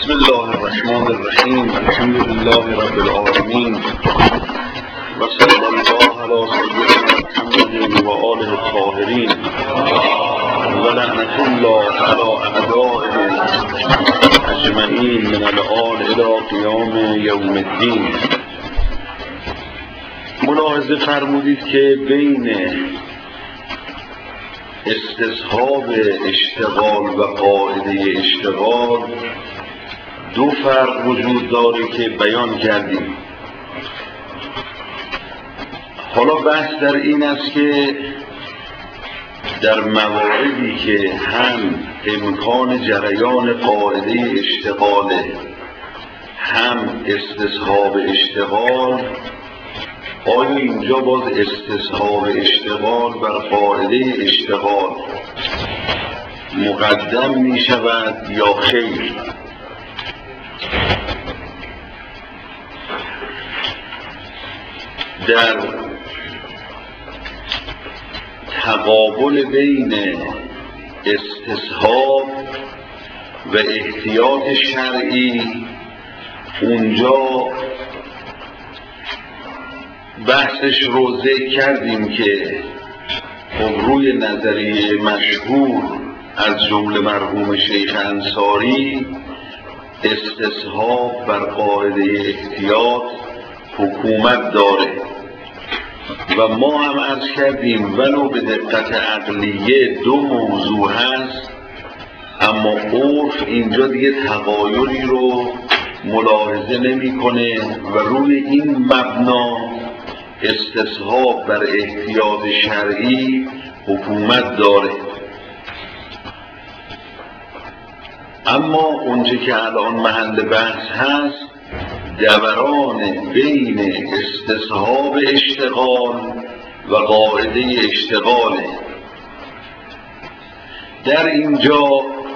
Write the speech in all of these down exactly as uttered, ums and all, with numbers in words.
بسم الله الرحمن الرحیم. الحمد لله رب العالمین و صلی الله علی سیدنا محمد و آله الطاهرین و لعنت الله علی اعدائهم اجمعین من الآن الی قیام یوم الدین. ملاحظه فرمودید که بین استصحاب اشتغال و قاعده اشتغال دو فرق وجود داره که بیان کردیم. حالا بحث در این است که در مواردی که هم امکان جریان قاعده اشتغال هم استصحاب اشتغال، آیا اینجا باز استصحاب اشتغال بر قاعده اشتغال مقدم می شود یا خیر؟ در تقابل بین استصحاب و احتیاط شرعی، اونجا بحثش رو ذکر کردیم که خب روی نظریه مشهور از جمله مرحوم شیخ انصاری، استصحاب بر قاعده احتیاط حکومت داره و ما هم عرض کردیم ولو به دقت عقلیه دو موضوع هست، اما عرف اینجا دیگه تغایری رو ملاحظه نمی‌کنه و روی این مبنا استصحاب بر احتیاط شرعی حکومت داره. اما اونچه که الان محل بحث هست دوران بین استصحاب اشتغال و قاعده اشتغاله. در اینجا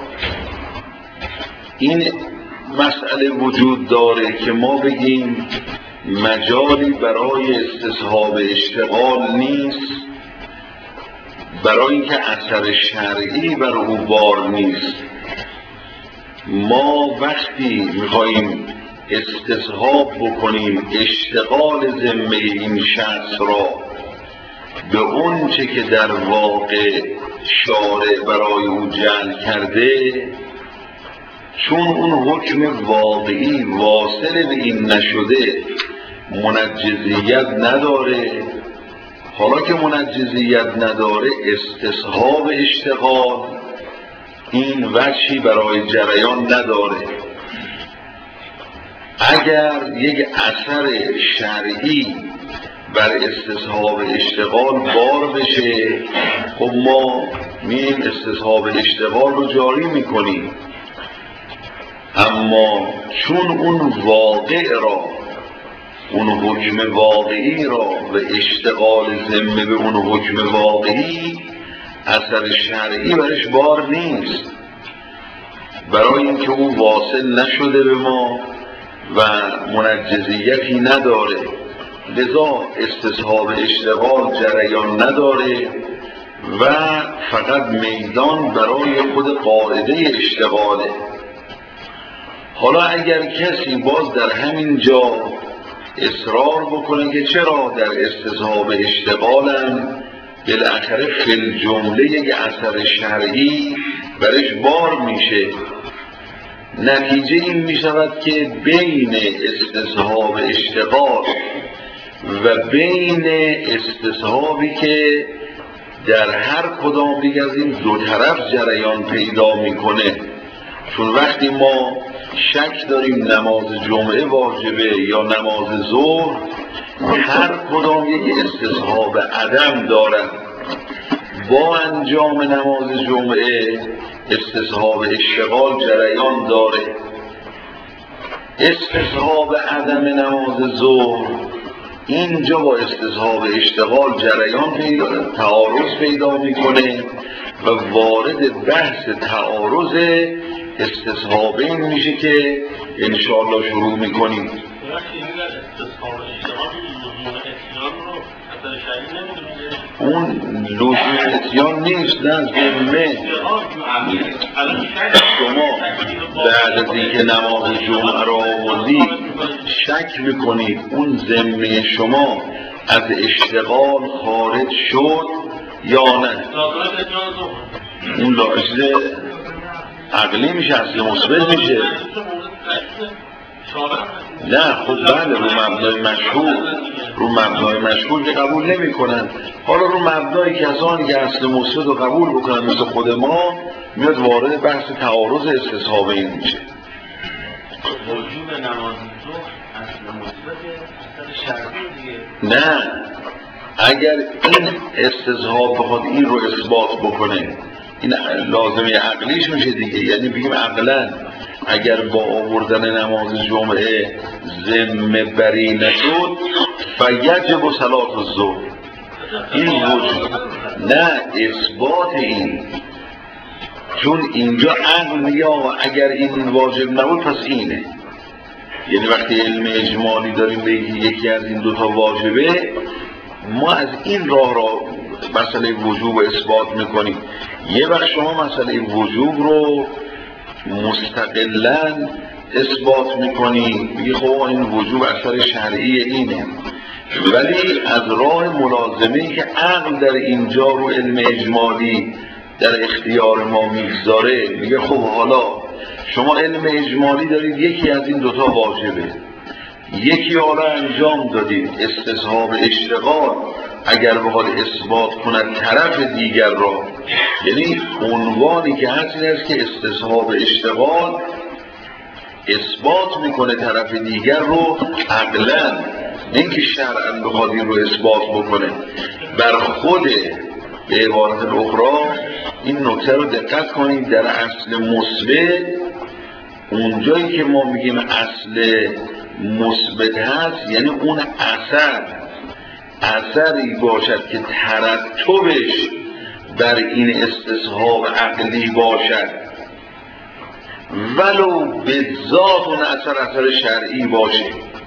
این مسئله وجود داره که ما بگیم مجالی برای استصحاب اشتغال نیست، برای اینکه اثر شرعی بر او بار نیست. ما وقتی میخواییم استصحاب بکنیم اشتغال ذمه این شخص را به اون چه که در واقع شارع برای او جعل کرده، چون اون حکم واقعی واصل به این نشده منجزیت نداره. حالا که منجزیت نداره استصحاب اشتغال این وجهی برای جریان نداره. اگر یک اثر شرعی بر استصحاب اشتغال بار بشه، خب ما میم استصحاب اشتغال رو جاری میکنیم، اما چون اون واقع را، اون حکم واقعی را و اشتغال ذمه به اون حکم واقعی اثر شرعی برش بار نیست، برای اینکه اون واصل نشده به ما و منجزیتی نداره، لذا استصحاب اشتغال جریان نداره و فقط میدان برای خود قاعده اشتغاله. حالا اگر کسی باز در همین جا اصرار بکنه که چرا در استصحاب اشتغالم بالاخره فی الجمله یک اثر شرعی برش بار میشه، نتیجه این میشود که بین استصحاب اشتغال و بین استصحابی که در هر کدام دیگه از این دو طرف جریان پیدا میکنه، چون وقتی ما شک داریم نماز جمعه واجبه یا نماز ظهر، هر کدام یک استصحاب عدم دارد. با انجام نماز جمعه استصحاب اشتغال جریان داره. استصحاب عدم نماز ظهر اینجا با استصحاب اشتغال جریان پیدا تعارض پیدا میکنه و وارد بحث تعارض استصحابین میشه که انشاءالله شروع میکنیم. استصحاب اشتغال اون لزوم اتیان نیست، نه ذمه. شما بعد از اینکه نماز جمعه را آوردید شک میکنید اون ذمه شما از اشتغال خارج شد یا نه؟ اون لاحظه عقلی میشه، اصل مثبت میشه. نه خب بله، رو مبنای مشهور رو مبنای مشهور که قبول نمی کنن. حالا رو مبنای کسانی که اصل مثبت رو قبول بکنن مثل خود ما میاد وارد بحث تعارض استصحاب این میشه. وجوب نماز ظهر اصل مثبت اصل شرعی دیگه. نه، اگر این استصحاب بخواد این رو اثبات بکنه این لازمه عقلیش میشه دیگه. یعنی بگیم عقلاً اگر با آوردن نماز جمعه ذمه بری نشد فیجب صلاة الظهر، این وجود نه اثبات این، چون اینجا عقل میگه آقا اگر این واجب نبود پس اینه. یعنی وقتی علم اجمالی داریم به یکی از این دوتا واجبه ما از این راه را مسئله وجوب اثبات میکنیم. یه وقت شما مسئله وجوب رو مستقلاً اثبات میکنی میگی خب این وجوب اثر شرعی اینه، ولی از راه ملازمه‌ای که عقل در اینجا رو علم اجمالی در اختیار ما میگذاره میگه خب حالا شما علم اجمالی دارید یکی از این دوتا واجبه، یکی حالا انجام دادید استصحاب اشتغال اگر بخواد اثبات کند طرف دیگر را، یعنی عنوانی که هست این است که استصحاب اشتغال اثبات میکنه طرف دیگر رو عقلاً، نه اینکه شرعاً بخواد این رو اثبات بکنه بر خود. به عبارت اخرى این نکته رو دقت کنید، در اصل مثبت اونجایی که ما میگیم اصل مثبت هست یعنی اون اثر اثری باشد که ترتبش بر این استصحاب عقلی باشد، ولو به ذات اون اثر اثر شرعی باشه.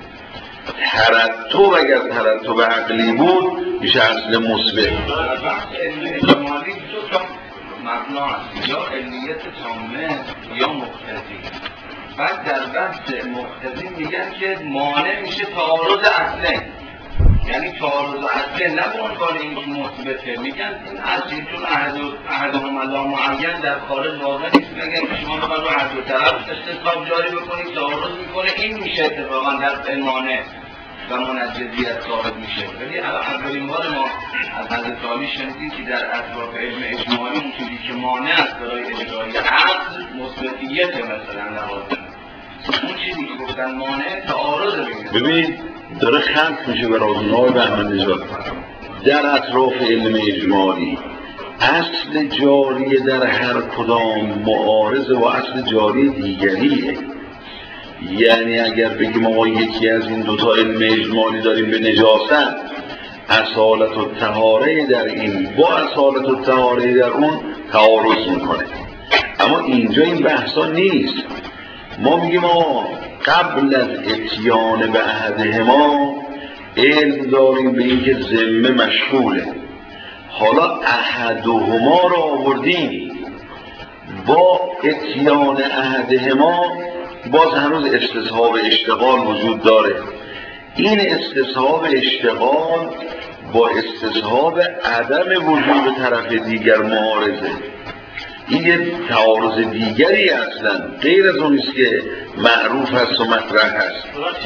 ترتب اگر ترتب عقلی بود میشه اصل مثبت. اجمالی دو تا مبنا هست، یا علیت تامه یا مقتضی. بعد در بحث مقتضی میگن که مانع میشه تعارض اصله، یعنی تعارض اصله نه به عنوان اینکه مثبته، میگن این اصلی چون احدهم لا معین در خارج واقع نیست، میگن شما رو هر دو طرف استصحاب جاری بکنید تعارض میکنه، این میشه اتفاقا در مانع و منجزیت ثابت میشه. ولی اولین بار ما از حضرت عالی شنیدیم که در اطراف علم اجمالی اونجوری که مانع است برای اجرای عقل مثبتیت مثلا لوازم، اون چیزی که گفتن مانع تعارض بگیره. ببین داره خلق میشه به رازنهای بهمن نژاد در اطراف علم اجمالی. اصل جاری در هر کدام معارض و اصل جاری دیگریه. یعنی اگر بگیم ما یکی از این دوتا علم اجمالی داریم به نجاست، اصالت و طهاره در این با اصالت و طهاره در اون تعارض میکنه، اما اینجا این بحثا نیست. ما میگیم ما قبل از اتیان به احدهما علم داریم به اینکه ذمه مشغوله، حالا احدهما را آوردیم، با اتیان احدهما باز هنوز استصحاب اشتغال وجود داره. این استصحاب اشتغال با استصحاب عدم وجود طرف دیگر معارضه، این یه تعارض دیگری اصلا غیر از اون است که معروف هست و مطرح هست.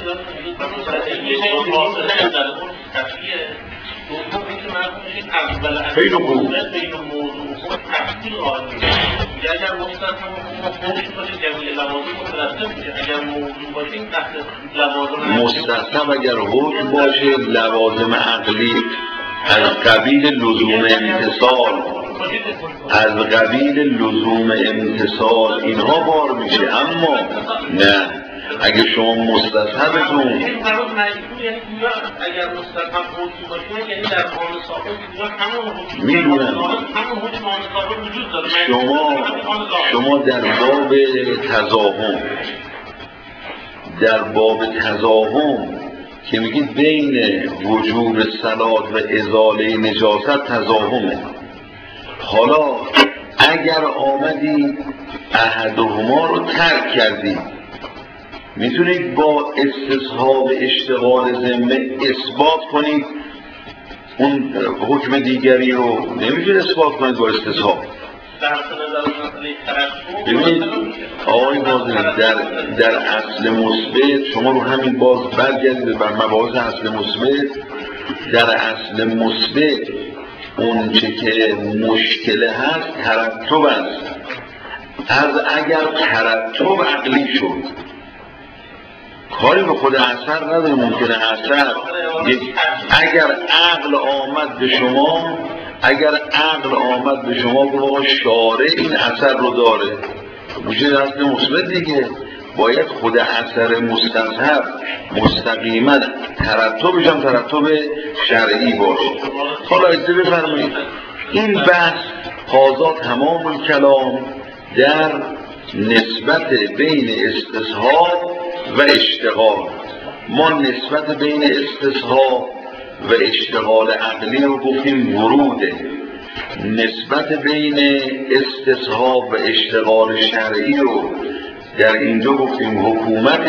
خیلی خوب. مستصحب اگر حکم باشه لوازم عقلی از قبیل لزوم امتصال از قبیل لزوم امتصال اینها بار میشه، اما نه اگه شما مستصحبتون اگر مستصحب حکم باشه یعنی در قانون ثابت همون میدونم شما شما در باب تضاهم در باب تضاهم که میگید بین وجوب صلات و ازاله نجاست تضاهمه. حالا اگر آمدی احدهما رو ترک کردی، میتونید با استصحاب اشتغال ذمه اثبات کنید اون حکم دیگری رو؟ نمیتونید اثبات کنید با استصحاب. ببینید آقای ناظرین، در, در اصل مثبت شما رو همین باز برگردید بر مباحث اصل مثبت. در اصل مثبت اون چه که مشکل هست ترتب است. از اگر ترتب عقلی شد کاری به خود اثر نداره. ممکنه اثر اگر عقل آمد به شما اگر عقل آمد به شما بگه شارع این اثر رو داره، میشه اصل مثبت دیگه. باید خود اثر مستظهر مستقیما ترتبش هم ترتب شرعی باشه. حالا اجازه بفرمایید این بحث قاضا تمام الکلام در نسبت بین استصحاب و اشتغال. ما نسبت بین استصحاب و اشتغال عقلی رو گفتیم وروده، نسبت بین استصحاب و اشتغال شرعی رو در اینجا گفتیم حکومت.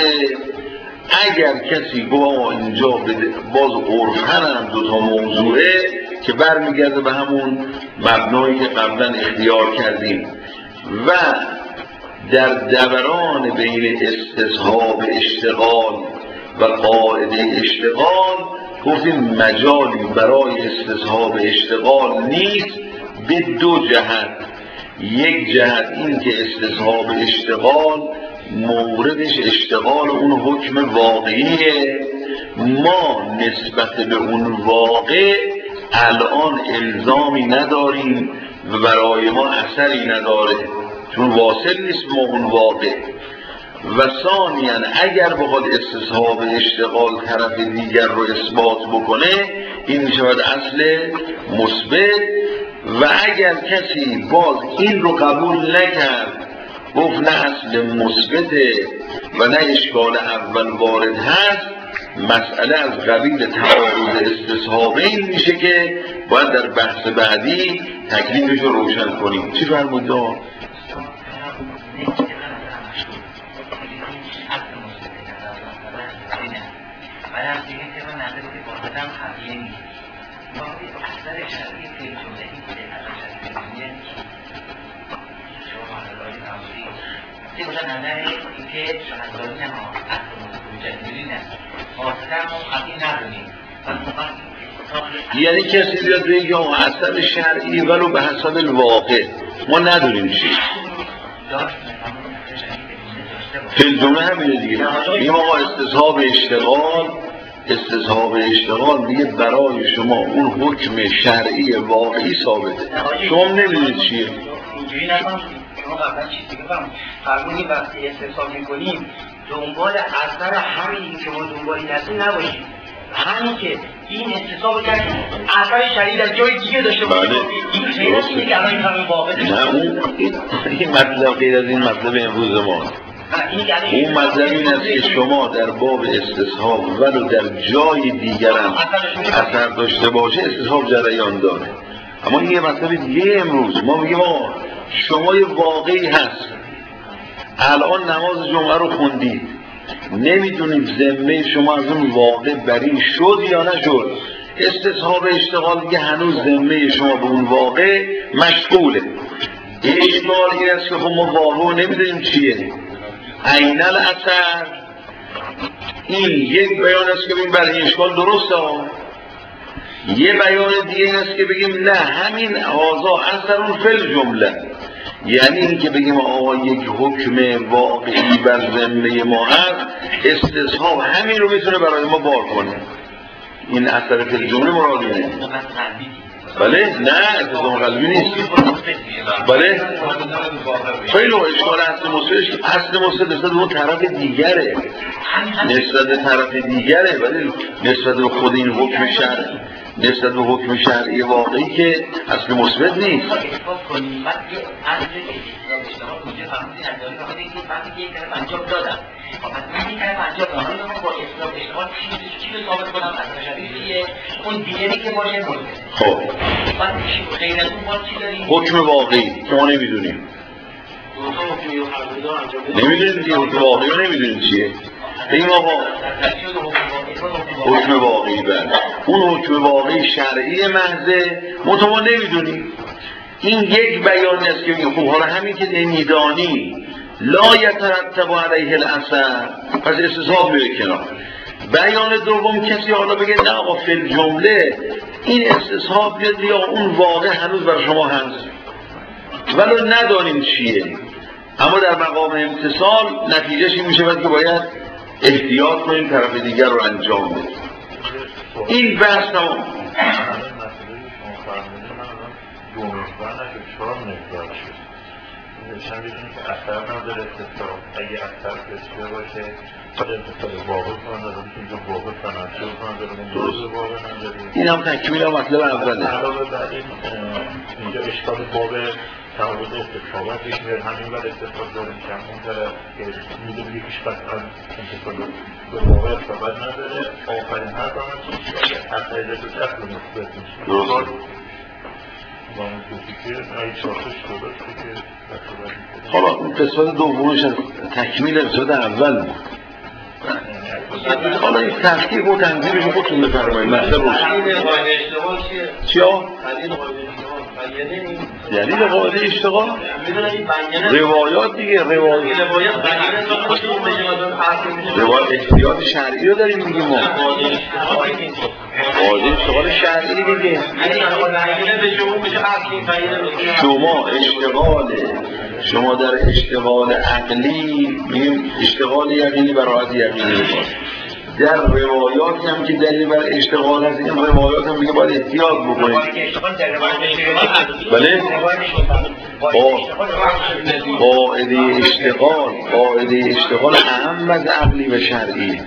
اگر کسی با اینجا باز عرفن هم دوتا موضوعه که برمیگرده به همون مبنایی که قبلا اختیار کردیم و در دوران بین استصحاب اشتغال و قاعده اشتغال گفتیم مجالی برای استصحاب اشتغال نیست به دو جهت. یک جهت این که استصحاب اشتغال موردش اشتغال اون حکم واقعیه، ما نسبت به اون واقع الان الزامی نداریم و برای ما اثری نداره چون واصل نیست ما اون واقع. و ثانیاً اگر بخواد استصحاب اشتغال طرف دیگر رو اثبات بکنه این میشود اصل مثبت. و اگر کسی باز این رو قبول نکرد گفت نه اصل مثبته و نه اشکال اول وارد هست، مسئله از قبیل تعارض استصحابه این میشه که باید در بحث بعدی تکلیفش رو روشن کنیم. چی فرمودید؟ یعنی کسی بیاد بگه اثر شرعی ولو به حسب الواقع ما نداریم چی فی جمله همینه دیگه. این آقا استصحاب اشتغال استصحاب اشتغال میگه برای شما اون حکم شرعی واقعی ثابته، شما نمیدونید چیه. اینجوری نکنم شما قبلا چیزی بفهم فرمونی وقتی استصحاب میکنیم دنبال اثر همین که ما دنبالی هستیم نباشیم، همین که این استصحاب کردیم اثر شرعی در جای دیگه داشته باشیم. این خیلی نیست که الان همین واقع نه اون این مطلب غیر از این مطلب امروز ما. اون مطلب این است که شما در باب استصحاب ولو در جای دیگر هم اثر داشته باشه استصحاب جریان داره. اما این یه مطلب دیگه امروز ما میگیم آقا شما یه واقعی هست الان نماز جمعه رو خوندید نمیدونید ذمه شما از اون واقع بری شد یا نشد، استصحاب اشتغال دیگه هنوز ذمه شما به اون واقع مشغوله. اشکال این است که خب ما واقع نمیدونیم چیه عین الاثر. این یک بیان است که بگیم برای اشکال درسته، یه بیان دیگه این است که بگیم نه همین هازا اثر اون فل جمله، یعنی این که بگیم آقا یک حکم واقعی بر ذمه ما هست استصحاب همین رو میتونه برای ما بار کنه. این اثر فل جمله مراد اینه. بله نه استصحاب قلبی نیست. بله خیلی اشکال اصل مصدرش که اصل مصدر نسبت به اون طرف دیگره، نسبت به طرف دیگره، ولی نسبت به خود این حکم شرعی نسبت به حکم شرعی واقعی که اصل مثبت نیست. این طرف انجام دادم من با اصلاح اشتغال چی رو ثابت کنم اصلا شبیه اون دیگری که باشه مورد خب بعد غیر از اون ما چی داریم حکم واقعی ما نمیدونیم نمیدونیم دیگه حکم واقعی رو نمیدونیم چیه این آقا حکم واقعی بله اون حکم واقعی شرعی محضه منتها ما نمیدونیم این یک بیانی است که میگه خب حالا همین که میدانی لا یترتب علیه الاثر پس استصحاب میره کنار بیان دوم کسی حالا بگه نه آقا فی الجمله این استصحاب بیاد یا اون واقع هنوز بر شما هست ولو ندانیم چیه اما در مقام امتصال نتیجهش این میشه که باید احتیاط کنیم طرف دیگر رو انجام بدیم این بحث تمام نشان بدیم که اثر نداره استصحاب اگه اثر کشیده باشه خود انتصال واقع کنن داره که اینجا واقع تناسل کنن داره اون درست واقع نداره این هم تکمیل هم مطلب اوله علاوه بر این اینجا اشکال باب تعارض استصحابات پیش میاد همین بر استصحاب داریم که اون طرف که میدونی یکیش بس از انتصال به واقع ارتباط نداره آخرین حرف هم هست که اثر اجازه اصل مثبت میشه با اون توفیقی ای چارتش درسته که حالا اون قسمت دومش تکمیل قسمت اول بود حالا این تفکیق و تنظیمش رو خودتون بفرمایید مطلب روشن چیا؟ دلیل قاعده اشتغال روایات دیگه روایات روایات احتیاط شرعی رو داریم میگیم ما قاعده اشتغال شرعی دیگه شما اشتغال شما در اشتغال عقلی میگیم اشتغال یقینی برای یقینی باشه در روایات هم که دلیل بر اشتغال هست این روایات هم میگه باید احتیاط بکنید بله قاعده اشتغال قاعده اشتغال اهم از عقلی و شرعی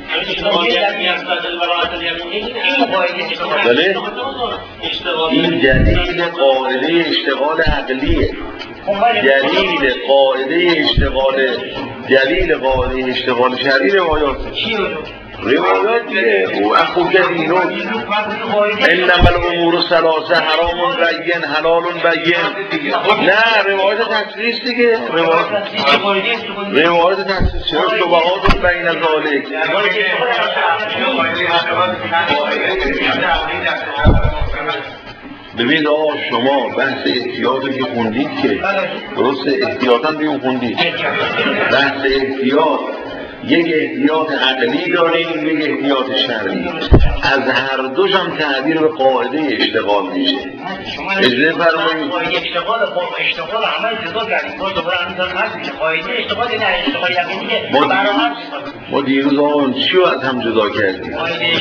بله این دلیل قاعده اشتغال عقلیه دلیل قاعده اشتغال دلیل قاعده اشتغال شرعی روایات روایات دیگه او اخو جدینون انما الامور ثلاثه حرام بین حلال بین نه روایت تخصیص دیگه روایت روایت تخصیص چرا شبهات بین ذالک ببینید آقا شما بحث احتیاطی که خوندید که درست احتیاطا بیون خوندید بحث احتیاط یک احتیاط عقلی داریم یک احتیاط شرعی از هر دوش هم تعبیر به قاعده اشتغال میشه اجازه فرمایید اشتغال با اشتغال عمل جدا کردیم ما دوباره همین هست قاعده اشتغال نه اشتغال یقینیه برای ما دیروز آقا چی رو از هم جدا کردیم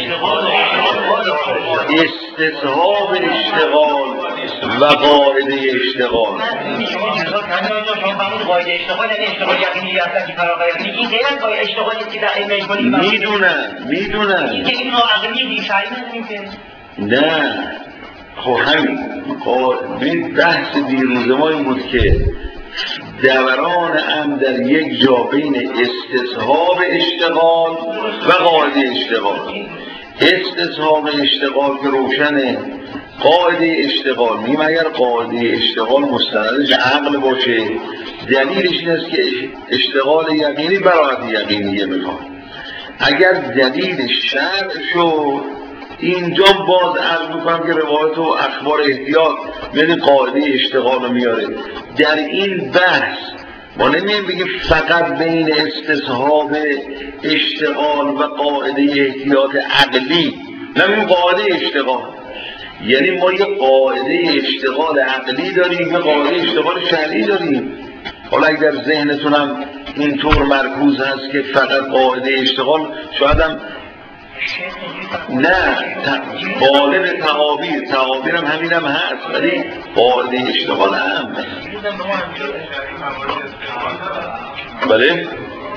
استصحاب اشتغال و قاعده اشتغال شما جدا کردیم شما همون قاعده اشتغال نه اشتغال یقینی هست که فراغ یقینی این غیر از قاعده اشتغالی که در علم میکنیم میدونم میدونم این که این عقلی بیشتری نمیشه نه خب همین خب بحث دیروز ما این بود که دوران هم در یک جا بین استصحاب اشتغال و قاعده اشتغال استصحاب اشتغال که روشنه قاعده اشتغال میم اگر قاعده اشتغال مستندش عقل باشه دلیلش این است که اشتغال یقینی برایت یقینیه میخواد اگر دلیل شرع شد اینجا باز عرض میکنم که روایت و اخبار احتیاط یعنی قاعده اشتغال رو میاره در این بحث ما نمیم بگیم فقط بین استصحاب اشتغال و قاعده احتیاط عقلی نمیم قاعده اشتغال یعنی ما یه قاعده اشتغال عقلی داریم یه قاعده اشتغال شرعی داریم حالا اگر در ذهنتونم اینطور مرکوز هست که فقط قاعده اشتغال شاید هم نه قالب تعابیر تعابیر هم همین هم هست ولی قاعده اشتغال هم بله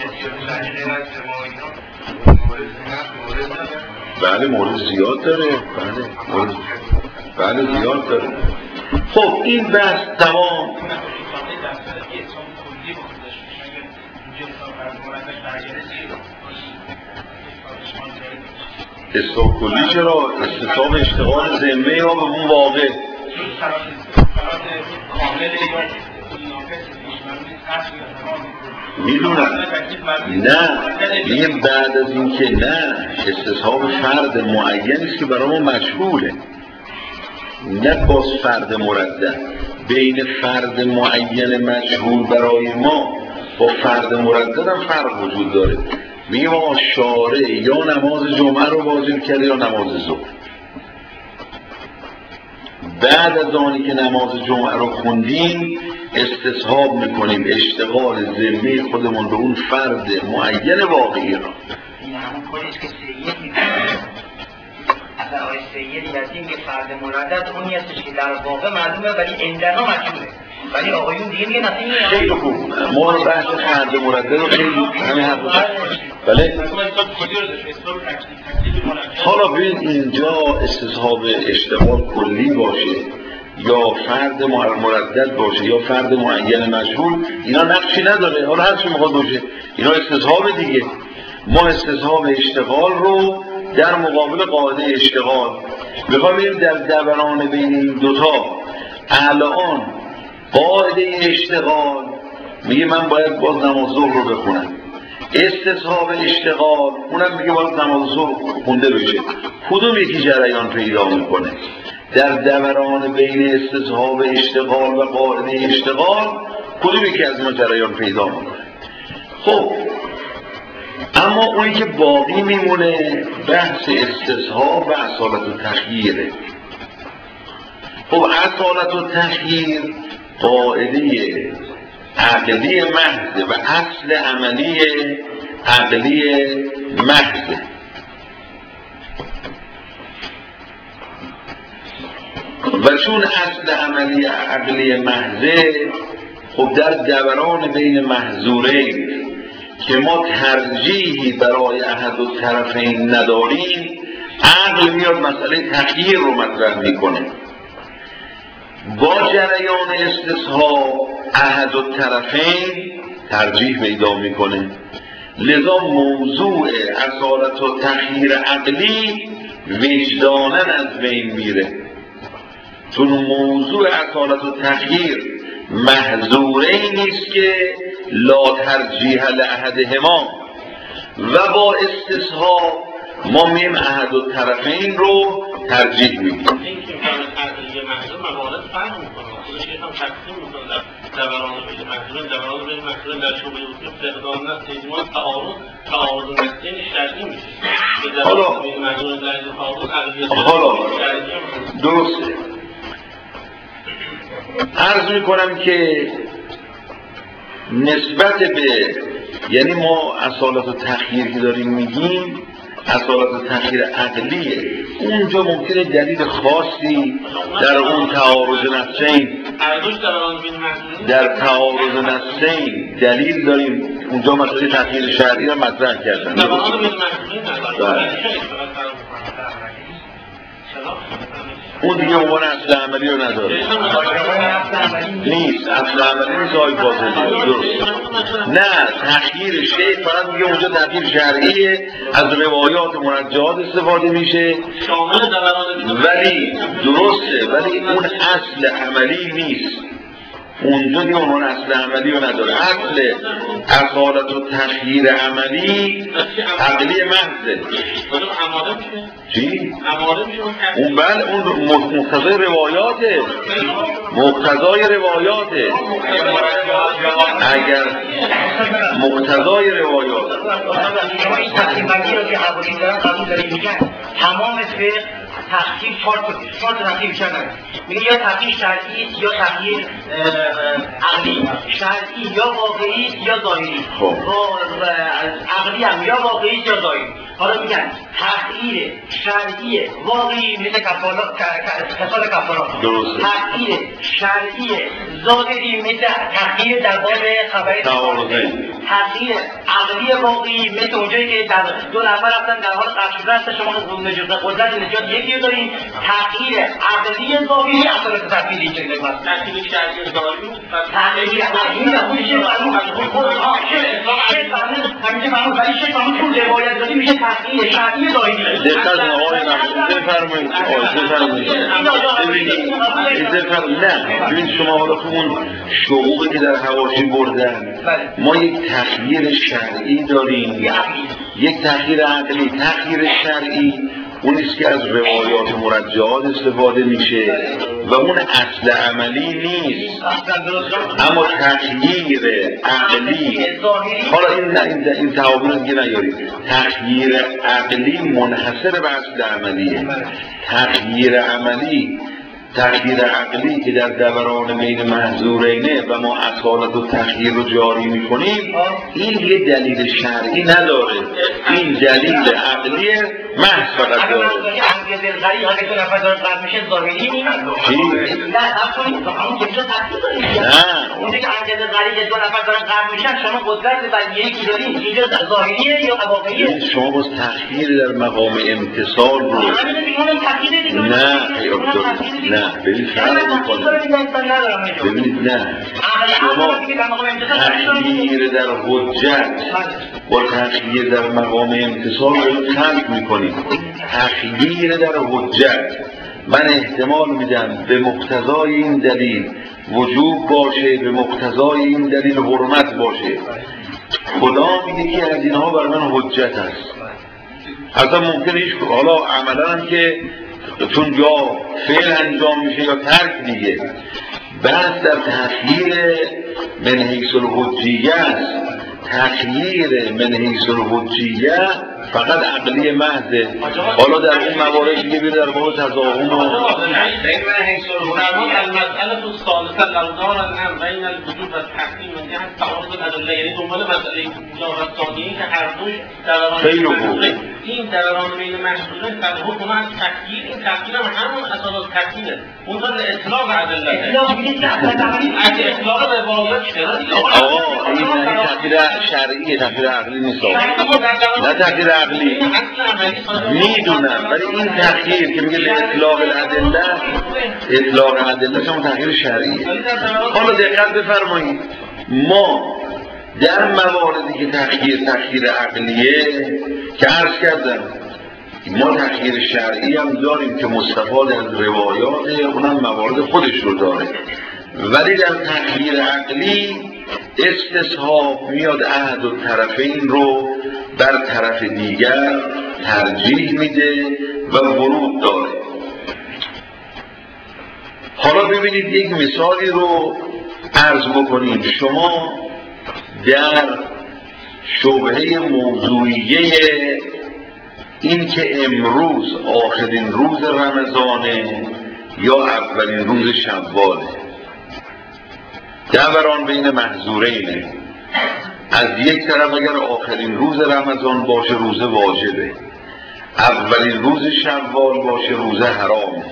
بله مورد زیاد داره بله مورد بله زیاد داره خب این بحث تمام استصحاب کلی چرا؟ استصحاب اشتغال ذمه یا به اون واقع میدونم نه میگه بعد از این که نه استصحاب فرد معینی است که برای ما مجهوله، نه باز فرد مردد. بین فرد معین مجهول برای ما با فرد مردد هم فرق وجود داره. میگه ما شارع یا نماز جمعه رو واجب کرده یا نماز ظهر. بعد از آنی که نماز جمعه رو خوندیم استصحاب میکنیم اشتغال ذمه خودمون به اون فرد معین واقعی را. این همون کاریست که سید میکنه. اصلا آقای سید یزدی که فرد مردد اونی هستش که در واقع معلومه ولی اندرها مجهوله، ولی آقایون دیگه میگه نفیه خیلی خوب. ما رو بحث فرد مردد رو خیلی همین حرف رو بله. حالا ببین اینجا استصحاب اشتغال کلی باشه یا فرد مردد باشه یا فرد معین مجهول، اینا نقشی نداره. حالا هر چی میخواد باشه اینا استصحاب دیگه. ما استصحاب اشتغال رو در مقابل قاعده اشتغال میخوام بریم در دوران بین این دوتا. الان قاعده اشتغال میگه من باید باز نماز ظهر رو بخونم، استصحاب اشتغال اونم میگه باید نماز ظهر خونده بشه. کدوم یکی جریان پیدا میکنه؟ در دوران بین استصحاب اشتغال و قاعده اشتغال کدوم یکی از اینا جریان پیدا میکنه؟ خب اما اونی که باقی میمونه بحث استصحاب و اصالت و تخییره. خب اصالت و تخییر قاعده عقلی محض و اصل عملی عقلی محض. و چون اصل عملی عقلی محض خب در دوران بین محظورین که ما ترجیحی برای احد الطرفین نداریم، عقل میاد مسئله تخییر رو مطرح میکنه. با جریان استصحاب احد الطرفین ترجیح پیدا میکنه. لذا موضوع اصالت و تخییر عقلی وجداناً از بین میره، چون موضوع اصالت و تخییر محظورین نیست که لا ترجیح لاحدهما، و با استصحاب ما میم احد الطرفین رو ترجیح میدیم. این که عقلی محضور موارد فرق میکنه، خودش یه هم تقسیم میکنه در دوران بین محضور، دوران بین محضور در شعبه اصول فقدان نست اجماع تعارض تعارض نسین شرعی میشه. حالا بین محضور در تعارض عقلی حالا درسته. عرض میکنم که نسبت به یعنی ما اصالت و تخییر که داریم میگیم اصالت و تخییر عقلیه، اونجا ممکنه دلیل خاصی در اون تعارض نفسین در تعارض نفسین دلیل داریم، اونجا مسئله تخییر شرعی رو مطرح کردن. اون دیگه عنوان اصل عملی رو نداره، نیست اصل عملی نیست. آی باطلی درست نه، تخییر شیء فقط میگه اونجا تخییر شرعیه، از روایات منجهات استفاده میشه، ولی درسته، ولی اون اصل عملی نیست. اونجا دیگه عنوان اصل عملی رو نداره. اصل اصالت و تخییر عملی عقلی محضه. چی؟ اون بله اون مقتضای روایاته، مقتضای روایاته. اگر مقتضای روایات تقسیم‌بندی رو که قبولی دارن قبول داریم میگن تمام فقه تقسیم چهار تا چهار تا تقسیم کردن. میگه یا تقسیم شرعی یا تقسیم عقلی. شرعی یا واقعی یا ظاهری. عقلی هم یا واقعی یا ظاهری. حالا میگن تغییر شرعی واقعی مثل کفاره کفاره کفاره. تغییر شرعی ظاهری مثل تغییر در باب خبر تغییر عقلی واقعی مثل اونجایی که در دو نفر رفتن در حال قتل شدن هست شما قدرت نجات یکی رو داریم. تغییر عقلی ظاهری اثرات تغییر این چیزی هست. تغییر شرعی ظاهری تغییر عقلی نه میشه همیشه فهمون ولی چه فهمون چون روایت داریم میشه تغییر شرعی ظاهری. دقت آقای نقصی بفرمایید بفرمایید نه ببین شما حالا تو اون شعوقی که در حواشی بردن ما یک تغییر شرعی داریم، یک تغییر عقلی. تغییر شرعی اونیست که از روایات مرجعات استفاده میشه و اون اصل عملی نیست. اما تغییر عقلی حالا این نه این, این تعابیر دیگه نیارید. تغییر عقلی منحصر به اصل عملیه. تغییر عملی تغییر عقلی که در دوران بین محظورینه و ما اصالت و تغییر رو جاری میکنیم این یه دلیل شرعی نداره، این دلیل عقلی محض فقط داره. اگه دلغری اگه دو نفر داره قرد میشه ظاهری نیست. نه نکنید همون که اینجا تغییر داریم. نه اونجا که اگه دلغری که دو نفر داره قرد میشن شما قدرت بر یکی داریم اینجا ظاهریه یا واقعیه؟ شما باز تغییر در مقام امتصال رو نه نه ببینید فرق میکنه. ببینید نه شما تغییر در حجت با تغییر در مقام امتصال رو فرق میکنید. تغییر در حجت من احتمال میدم به مقتضای این دلیل وجوب باشه، به مقتضای این دلیل حرمت باشه. کدام یکی از اینها بر من حجت است؟ اصلا ممکنه هیچ حالا عملا هم که چون یا فعل انجام میشه یا ترک دیگه. بس در تغییر من حیث الحجیه است. تغییر من حیث الحجیه فقط عقلی محضه. حالا در اون موارد دیگه بیر در باب تضاهم و بین من حیث الحجیه المسئله الثالثه لو دار الامر بین الوجوب و التحریم من جهت تعارض الادله، یعنی دنبال مسئله جواز ثانیه که هر دوش خیلی خوب این دوران بین محظورین در حکم از تغییر، این تغییر هم همون اساس تغییره. اون در اطلاق ادله اطلاق میگه از اطلاق روایت چرا آقا این تغییر شرعی تغییر عقلی نیست. نه تغییر عقلی میدونم ولی این تغییر که میگه به اطلاق الادله اطلاق الادله شما تغییر شرعیه. حالا دقت بفرمایید ما در مواردی که تغییر تغییر عقلیه که عرض کردم ما تغییر شرعی هم داریم که مستفاد از روایات اونم موارد خودش رو داره، ولی در تغییر عقلی استصحاب میاد احد الطرفین رو بر طرف دیگر ترجیح میده و ورود داره. حالا ببینید یک مثالی رو عرض بکنیم. شما در شبهه موضوعیه این که امروز آخرین روز رمضانه یا اولین روز شواله، دوران بین محظورینه. از یک طرف اگر آخرین روز رمضان باشه روزه واجبه، اولین روز شوال باشه روزه حرامه.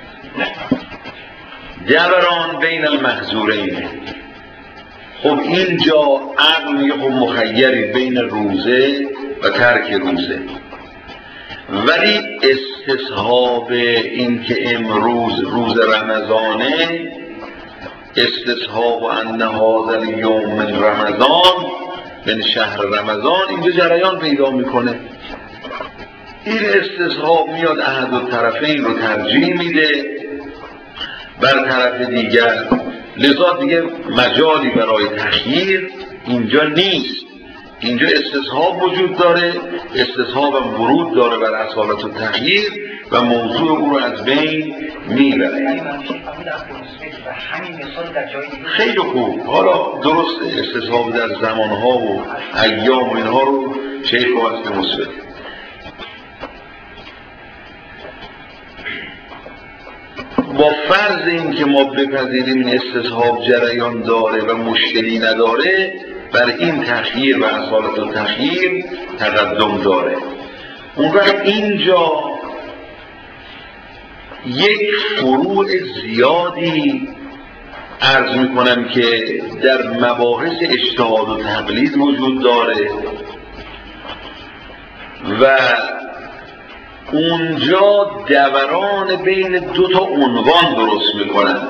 دوران بین المحظورینه. خب اینجا عقل میگه خب مخیری بین روزه و ترک روزه، ولی استصحاب این که امروز روز رمضانه، استصحاب ان هذا الیوم من رمضان من شهر رمضان اینجا جریان پیدا میکنه. این استصحاب میاد احد الطرفین رو ترجیح میده بر طرف دیگر، لذا دیگه مجالی برای تخییر اینجا نیست. اینجا استصحاب وجود داره، استصحاب هم ورود داره بر اصالت و تخییر و موضوع او رو از بین میبره. خیلی خوب. حالا درست استصحاب در زمانها و ایام و اینها رو شیخ وقت مثبت. با فرض این که ما بپذیریم این استصحاب جریان داره و مشکلی نداره، بر این تخییر و اصالت و تخییر تقدم داره. اون وقت اینجا یک فروع زیادی عرض میکنم که در مباحث اجتهاد و تقلید وجود داره و اونجا دوران بین دو تا عنوان درست میکنن.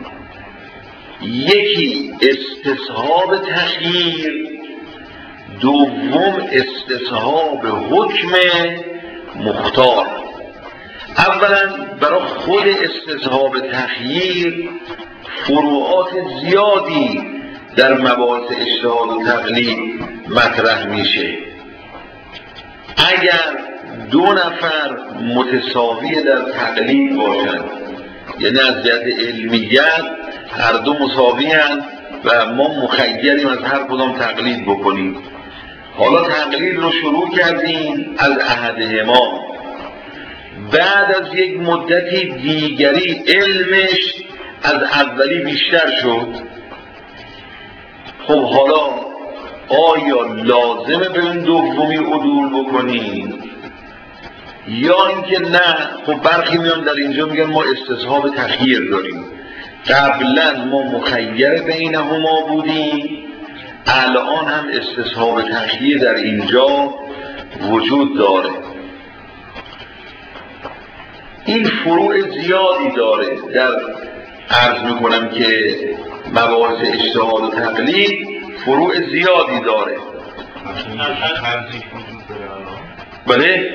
یکی استصحاب تخییر، دوم استصحاب حکم مختار. اولا برای خود استصحاب تخییر فروعات زیادی در مباحث اجتهاد و تقلید مطرح میشه. اگر دو نفر متساوی در تقلید باشند، یعنی از جهت علمیت هر دو مساوی هستند و ما مخیریم از هر کدام تقلید بکنیم، حالا تقلید رو شروع کردیم از احدهما، بعد از یک مدتی دیگری علمش از اولی بیشتر شد، خب حالا آیا لازمه به اون دومی عدول بکنیم یا اینکه نه؟ خب برخی میان در اینجا میگن ما استصحاب تخییر داریم، قبلا ما مخیر بینهما بودیم، الان هم استصحاب تخییر در اینجا وجود داره. این فروع زیادی داره در عرض میکنم که مباحث اجتهاد و تقلید فروع زیادی داره. بله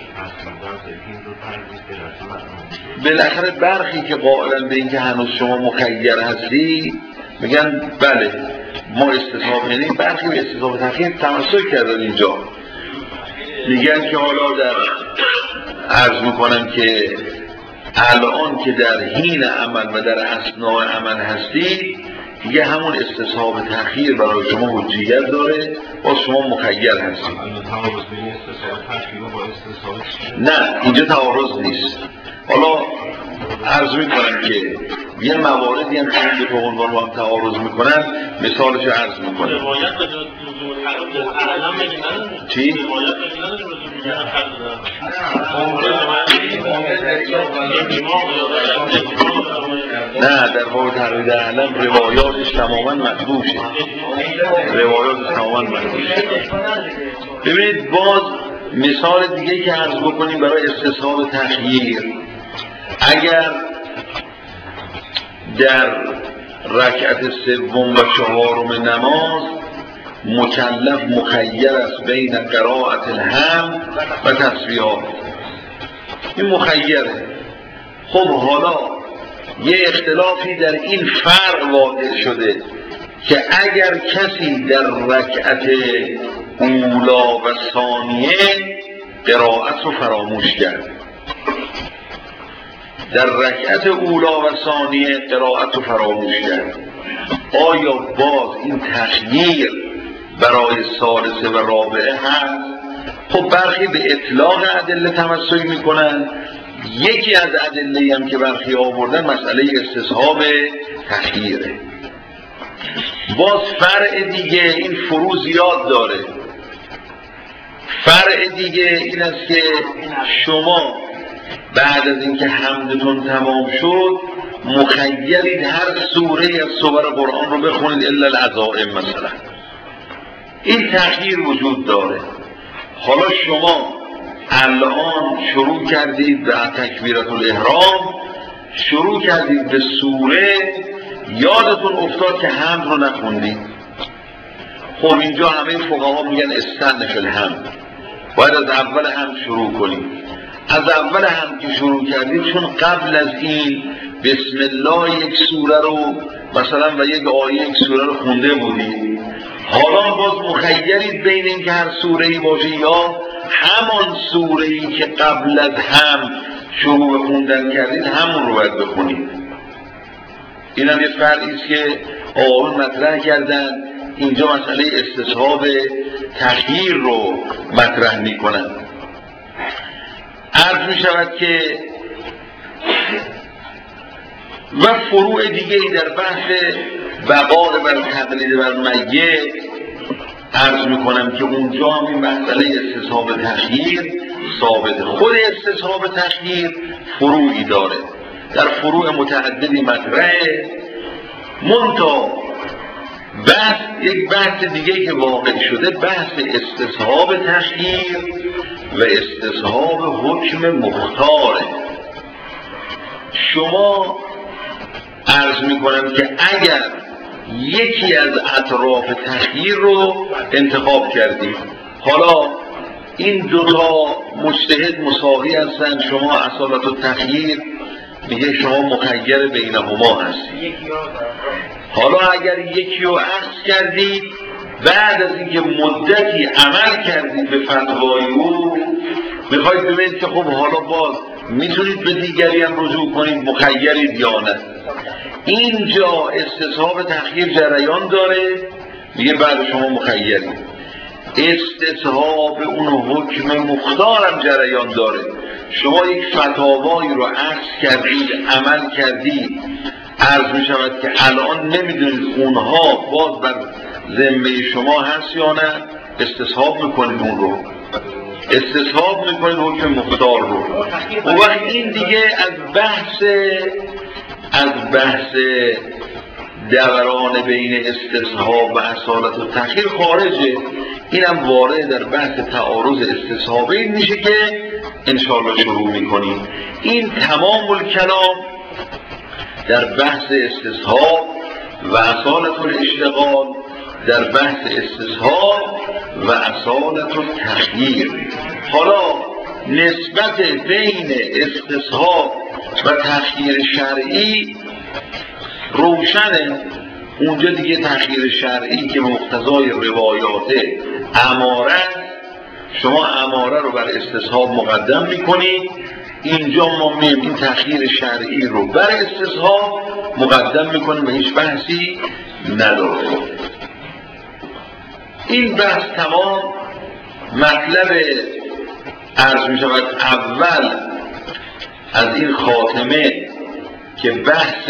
بالاخره برخی که قائلن به اینکه هنوز شما مخیر هستی میگن بله ما استصحاب، یعنی برخی به استصحاب تخییر تمسک کردن اینجا، میگن که حالا در عرض میکنم که الان که در حین عمل و در اثناء عمل هستی دیگه همون استصحاب تخییر برای شما حجیت داره، با شما مخیر هستید. نه اینجا تعارض نیست. حالا عرض میکنم که یه مواردی هم که این دو عنوان با هم تعارض میکنن، مثالش عرض میکنم. چی؟ نه در واقع تقلید اعلم روایاتش تماما مخدوشه، روایاتش تماما مخدوشه. ببینید باز مثال دیگه که عرض بکنیم برای استصحاب تخییر، اگر در رکعت سوم و چهارم نماز مکلف مخیر است بین قرائت الحمد و تسبیحات، این مخیره. خب حالا یه اختلافی در این فرق واقع شده که اگر کسی در رکعت اولا و ثانیه قرائت رو فراموش کرد، در رکعت اولا و ثانیه قرائت رو فراموش کرد، آیا باز این تخییر برای ثالثه و رابعه هست؟ خب برخی به اطلاق ادله تمسک میکنن. یکی از ادله هم که برخی آوردن مسئله استصحاب تخییره. باز فرع دیگه این فروع زیاد داره. فرع دیگه این است که شما بعد از اینکه حمدتون تمام شد مخیرید هر سوره از سور قرآن رو بخونید الا العزائم مثلا، این تخییر وجود داره. حالا شما الان شروع کردید به تکبیرت الاحرام، شروع کردید به سوره، یادتون افتاد که حمد رو نخوندید. خب اینجا همه فقها میگن استن فی الحمد، باید از اول حمد شروع کنید. از اول حمد که شروع کردید، چون قبل از این بسم الله یک سوره رو مثلا و یک آیه یک سوره رو خونده بودید، حالا باز مخیرید بین این که هر سوره‌ای باشه یا همان سوره‌ای که قبل از هم شروع به خوندن کردید همون رو باید بخونید. این هم یه فرقی است که آقایون مطرح کردن. اینجا مسئله استصحاب تخییر رو مطرح میکنن. عرض می شود که و فروع دیگه ای در بحث بقاء بر تقلید بر میت عرض می کنم که اونجا هم این مسئله استصحاب تخییر ثابته. خود استصحاب تخییر فروعی داره، در فروع متعددی مطرحه. منتها بحث یک بحث دیگه که واقع شده بحث استصحاب تخییر و استصحاب حکم مختاره. شما عرض میکنم که اگر یکی از اطراف تخییر رو انتخاب کردید، حالا این دوتا مجتهد مساوی هستن، شما اصالت و تخییر میگه شما مخیر بینهما هستید. حالا اگر یکی رو عکس کردید بعد از اینکه مدتی عمل کردید به فتوای او میخواید ببینید که خب حالا باز میتونید به دیگری هم رجوع کنید مخیرید یا نه. اینجا استصحاب تخییر جریان داره، میگه بعد شما مخیرید. استصحاب اون حکم مختار هم جریان داره. شما یک فتاوایی رو عکس کردید عمل کردید، عرض می شود که الان نمیدونید اونها باز بر ذمه شما هست یا نه، استصحاب میکنید اون رو، استصحاب میکنید حکم مختار رو. و وقت این دیگه از بحث از بحث دوران بین استصحاب و اصالت و تخییر خارجه. اینم وارد در بحث تعارض استصحابه این میشه که انشاءالله شروع میکنیم. این تمام الکلام در بحث استصحاب و اصالت الاشتغال، در بحث استصحاب و اصالت التخییر. حالا نسبت بین استصحاب و تخییر شرعی روشنه. اونجا دیگه تخییر شرعی که مقتضای روایات اماره، شما اماره رو بر استصحاب مقدم میکنید، اینجا ما میم این تخییر شرعی رو بر استصحاب مقدم میکنیم و هیچ بحثی نداره. این بحث تمام. مطلب عرض می شود اول از این خاتمه که بحث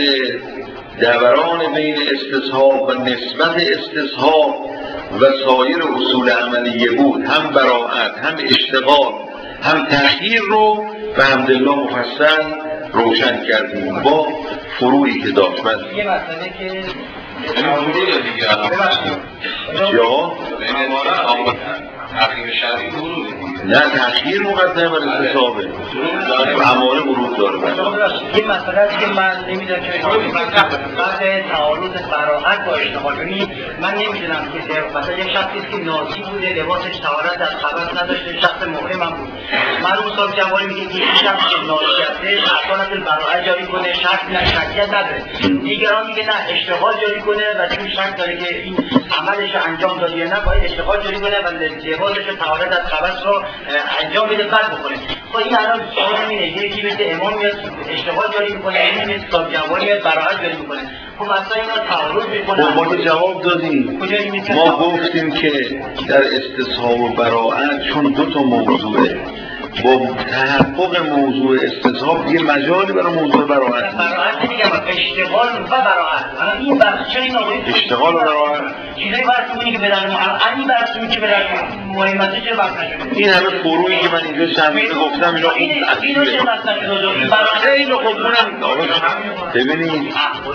دوران بین استصحاب و نسبت استصحاب و سایر اصول عملیه بود، هم براءت هم اشتغال هم تخییر رو به حمدالله مفصل روشن کردیم با فروعی که داشت. یه مسئله که فروع دیگه یا تخییر شرعی ورود نه تخییر مقدمه بر استصحابه، اماره ورود داره. یه مسئله که من نمیدونم که بعد تعارض براءت با اشتغال، یعنی من نمیدونم که مثلا یک شخصی که نازی بوده، لباسش طهارت از خبث نداشته، شخص محرم هم بود، معلوم صاحب جوانی میگه که این شخص که نازی هسته اصالت البراءت جاری کنه، شک نه شکیت نداره. دیگران میگه نه اشتغال جاری کنه و چون شک داره که این عملش انجام داده یا نه باید اشتغال جاری کنه و لباسش طهارت از خبث رو انجام بده بعد بکنه. خب این الان سوال اینه، یکی بده امام میاد اشتغال جاری میکنه، این میاد صاحب جوانی میاد براءت جاری میکنه. خب اصلا اینا تعارض میکنه. خب ما که جواب دادیم، ما گفتیم که در استصحاب و براءت چون دو تا موضوعه، با تحقق موضوع استصحاب دیگه مجالی برای موضوع براءت نیست. براءت دیگه اشتغال و براءت. الان این بحث چه این آقای اشتغال و براءت چیزایی بحث می‌کنی که به درد علی بحث می‌کنی که به درد مهمته چه بحث نشده. این همه فروعی که من اینجا چند گفتم اینا این اینو چه بحث نشده. براءت خیلی خوب اونم ببینید.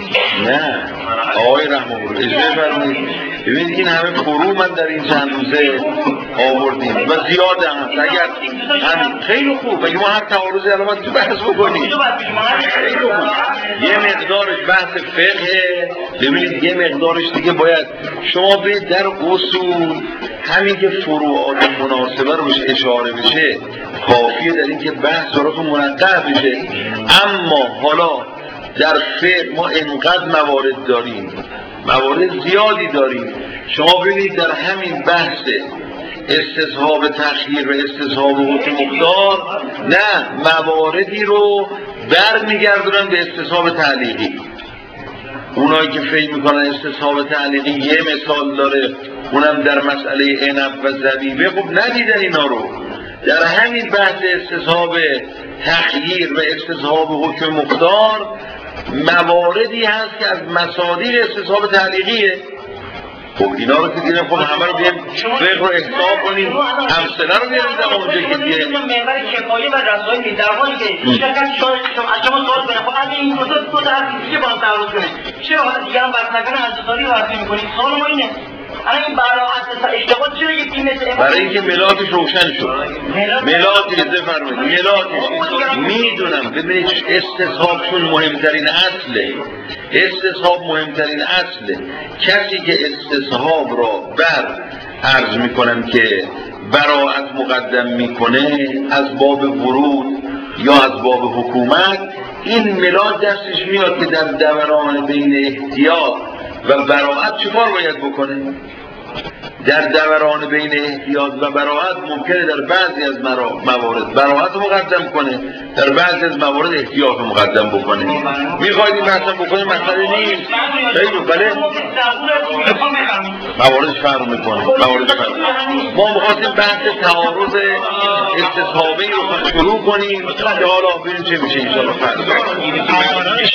نه آقای رحمان الله اجازه فرمایید، ببینید این همه فروع من در این چند روزه آوردیم و زیاد هم هست. اگر همین خیلی خوب بگیم ما هر تعارضی علامت تو بحث بکنیم، خیلی خوب. یه مقدارش بحث فقه، ببینید یه مقدارش دیگه باید شما به در اصول همین که فروعات مناسبه رو بهش اشاره بشه کافیه در این که بحث براتون منقع بشه. اما حالا در فقه ما انقدر موارد داریم، موارد زیادی داریم. شما ببینید در همین بحث استصحاب تخییر و استصحاب حکم مختار نه مواردی رو برمیگردونن به استصحاب تعلیقی. اونایی که فکر میکنن استصحاب تعلیقی یه مثال داره، اونم در مسئله عنب و زبیبه، خب ندیدن اینا رو. در همین بحث استصحاب تخییر و استصحاب حکم مختار مواردی هست که از مصادیق استصحاب تعلیقیه. خب اینا رو که دیدم خب همه رو بیایم فقه رو احساب کنیم امثله رو بیاریم در اونجا که دیگه محور کفایه و رسائل در حالی که شرکت شاید از شما سوال کنه خب اگه این دو تا طرف دیگه با هم تعارض کنه چرا حالا دیگه هم بس نکنه از دوتاری رو حرفی میکنید سوال ما اینه الان این براعت اشتباه چرا یه تیم مثل برای اینکه ملاکش روشن شد ملاکش بفرمایید ملاکش میدونم ببینید استصحابشون مهمترین اصله استصحاب مهمترین اصله کسی که استصحاب را بر عرض میکنم که براعت مقدم میکنه از باب ورود یا از باب حکومت این ملاک دستش میاد که در دوران بین احتیاط و براعت چیکار باید بکنه؟ در دوران بین احتیاط و براعت ممکنه در بعضی از موارد براعت مقدم کنه در بعضی از موارد احتیاط مقدم بکنه میخواید این بحثا بکنه مسئله نیست خیلی بله مواردش فرق میکنه مواردش فرق ما میخواستیم بحث تعارض استصحابی رو شروع کنیم که حالا ببینیم چه میشه ان شاء الله.